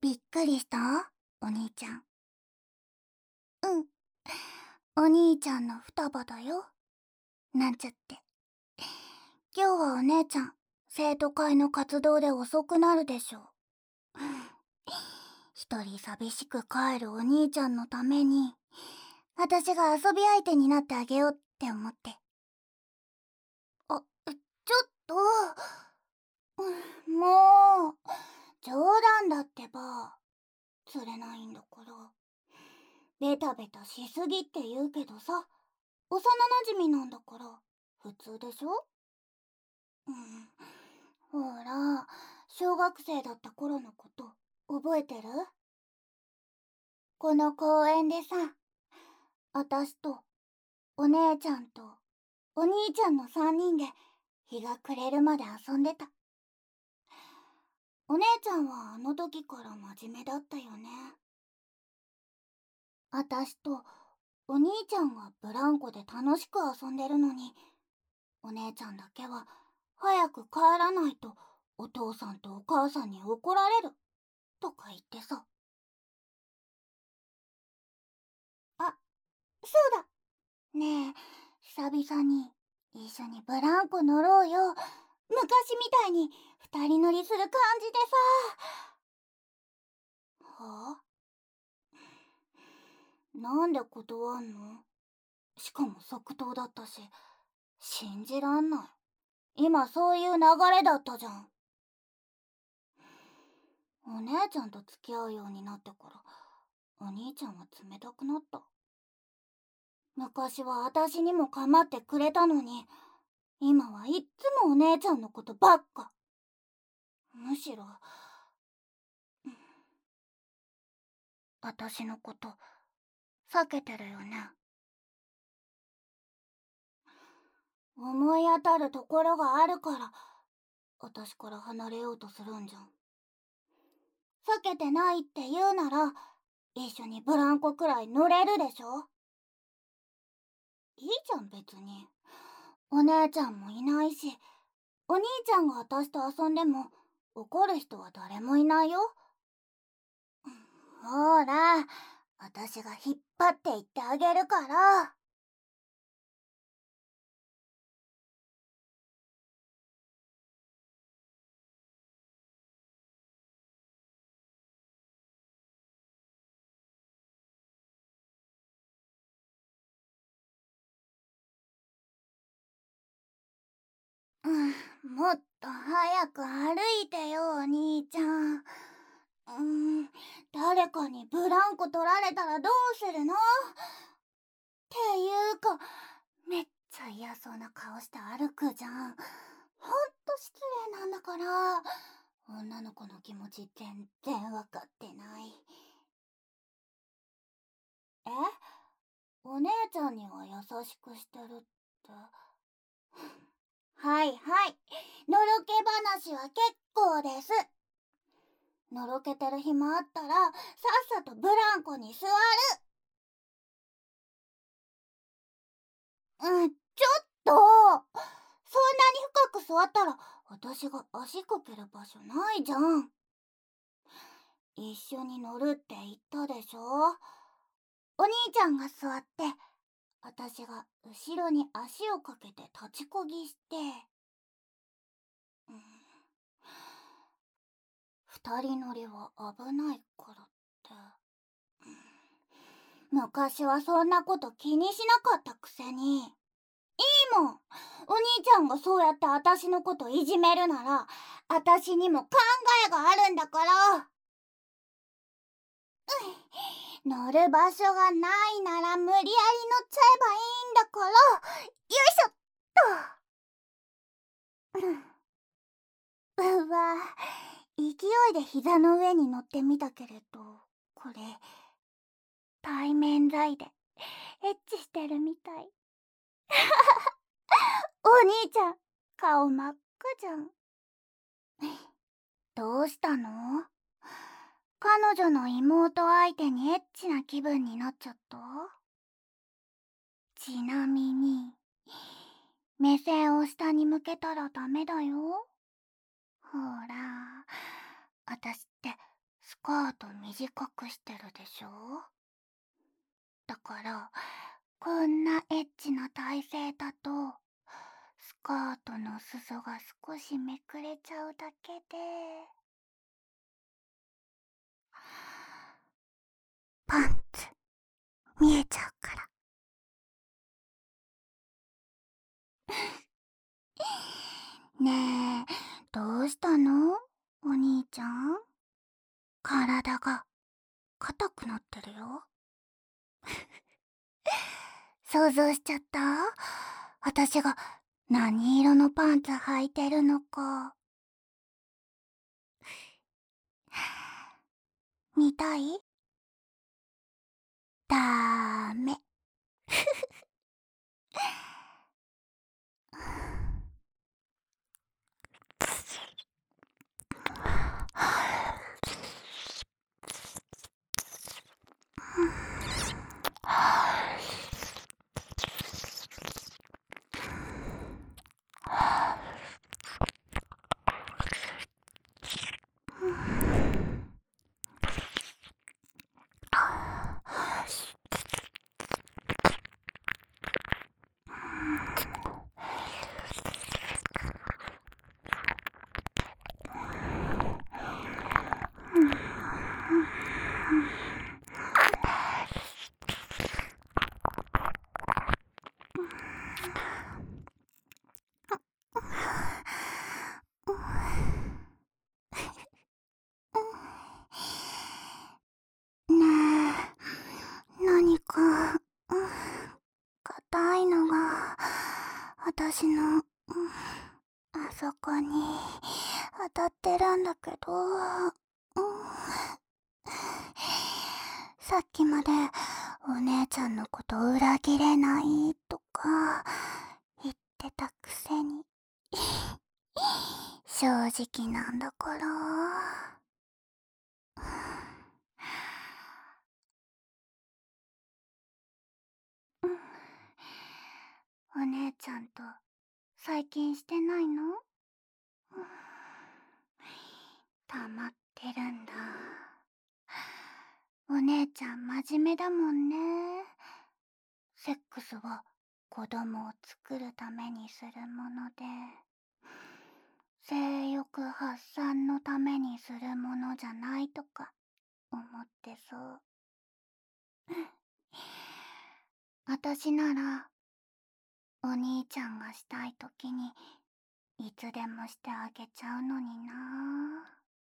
びっくりした？お兄ちゃん。うん。お兄ちゃんの双葉だよ。なんちゃって。今日はお姉ちゃん、生徒会の活動で遅くなるでしょ。一人寂しく帰るお兄ちゃんのために、私が遊び相手になってあげようって思って。ちょっと。もう、冗談だってば。釣れないんだから。ベタベタしすぎって言うけどさ、幼馴染なんだから普通でしょ。ほら、小学生だった頃のこと覚えてる？この公園でさ、あたしとお姉ちゃんとお兄ちゃんの3人で日が暮れるまで遊んでた。お姉ちゃんはあの時から真面目だったよね。あたしとお兄ちゃんはブランコで楽しく遊んでるのに、お姉ちゃんだけは早く帰らないとお父さんとお母さんに怒られるとか言ってさ。あ、そうだ。ねえ、久々に一緒にブランコ乗ろうよ。昔みたいに二人乗りする感じでさ。はあ？なんで断んの？しかも即答だったし、信じらんない。今そういう流れだったじゃん。お姉ちゃんと付き合うようになってから、お兄ちゃんは冷たくなった。昔は私にも構ってくれたのに、今はいっつもお姉ちゃんのことばっか。むしろ、私のこと避けてるよね。思い当たるところがあるから私から離れようとするんじゃん。避けてないって言うなら一緒にブランコくらい乗れるでしょ。いいじゃん別に。お姉ちゃんもいないし、お兄ちゃんが私と遊んでも怒る人は誰もいないよ。ほら、私が引っ張っていってあげるから。もっと早く歩いてよお兄ちゃん。誰かにブランコ取られたらどうするの？っていうか、めっちゃ嫌そうな顔して歩くじゃん。ほんと失礼なんだから。女の子の気持ち全然わかってない。え？お姉ちゃんには優しくしてるって。はいはい。のろけ話は結構です。のろけてる暇あったら、さっさとブランコに座る。ちょっとそんなに深く座ったら、私が足かける場所ないじゃん。一緒に乗るって言ったでしょ。お兄ちゃんが座って、私が後ろに足をかけて立ちこぎして、うん、二人乗りは危ないからって。昔はそんなこと気にしなかったくせに。いいもん。お兄ちゃんがそうやって私のこといじめるなら、私にも考えがあるんだから。乗る場所がないなら無理やり乗っちゃえばいいんだから。よいしょっと。うわ、勢いで膝の上に乗ってみたけれど、これ対面材でエッチしてるみたい。お兄ちゃん、顔真っ赤じゃん。どうしたの？彼女の妹相手にエッチな気分になっちゃった？ちなみに、目線を下に向けたらダメだよ。ほら、あたしってカート短くしてるでしょ。だからこんなエッチな体勢だとスカートの裾が少しめくれちゃうだけでパンツ見えちゃうから。ねえ、どうしたのお兄ちゃん。体が硬くなってるよ。想像しちゃった？私が何色のパンツ履いてるのか。見たい？ダーメ。ねえ、何か硬いのが私のあそこに当たってるんだけど、さっきまでお姉ちゃんのこと裏切れないとか言ってたくせに正直なんだから。お姉ちゃんと最近してないの？溜まってるんだ。お姉ちゃん真面目だもんね。セックスは子供を作るためにするもので、性欲発散のためにするものじゃないとか思ってそう。私ならお兄ちゃんがしたいときにいつでもしてあげちゃうのにな。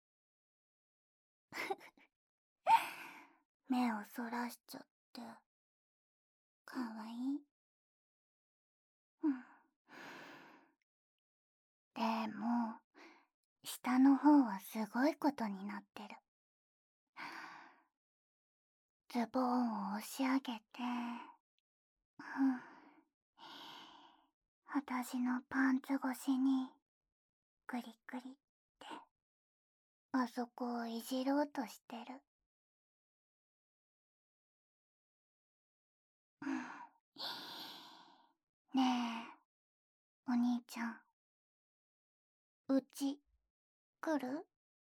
目をそらしちゃってかわいい。でも下の方はすごいことになってる。ズボンを押し上げて、私のパンツ越しにクリクリってあそこをいじろうとしてる。ねえ、お兄ちゃん、うち来る？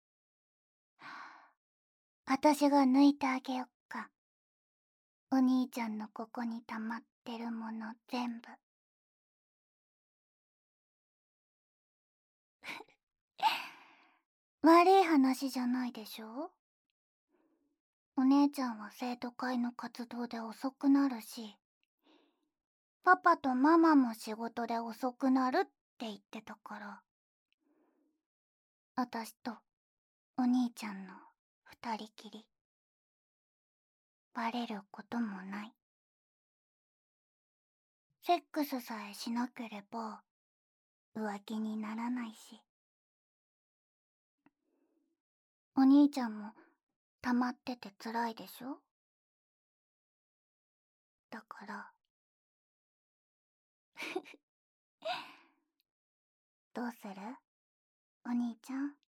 私が抜いてあげよっか。お兄ちゃんのここに溜まってるもの全部。悪い話じゃないでしょ。お姉ちゃんは生徒会の活動で遅くなるし、パパとママも仕事で遅くなるって言ってたから、私とお兄ちゃんの二人きり。バレることもない。セックスさえしなければ浮気にならないし。お兄ちゃんも溜まってて辛いでしょ。だからどうする？お兄ちゃん。